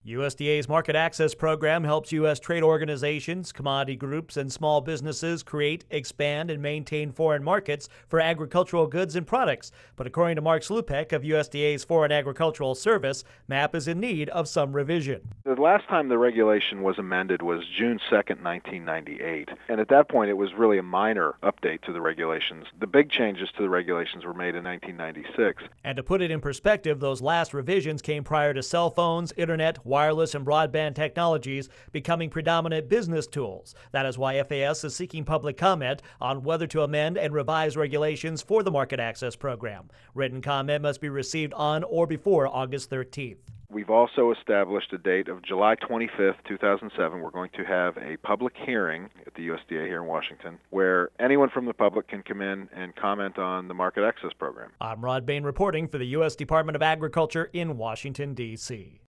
USDA's Market Access Program helps U.S. trade organizations, commodity groups, and small businesses create, expand, and maintain foreign markets for agricultural goods and products. But according to Mark Slupek of USDA's Foreign Agricultural Service, MAP is in need of some revision. The last time the regulation was amended was June 2nd, 1998. And at that point, it was really a minor update to the regulations. The big changes to the regulations were made in 1996. And to put it in perspective, those last revisions came prior to cell phones, internet, wireless, and broadband technologies becoming predominant business tools. That is why FAS is seeking public comment on whether to amend and revise regulations for the Market Access Program. Written comment must be received on or before August 13th. We've also established a date of July 25th, 2007. We're going to have a public hearing at the USDA here in Washington where anyone from the public can come in and comment on the Market Access Program. I'm Rod Bain reporting for the U.S. Department of Agriculture in Washington, D.C.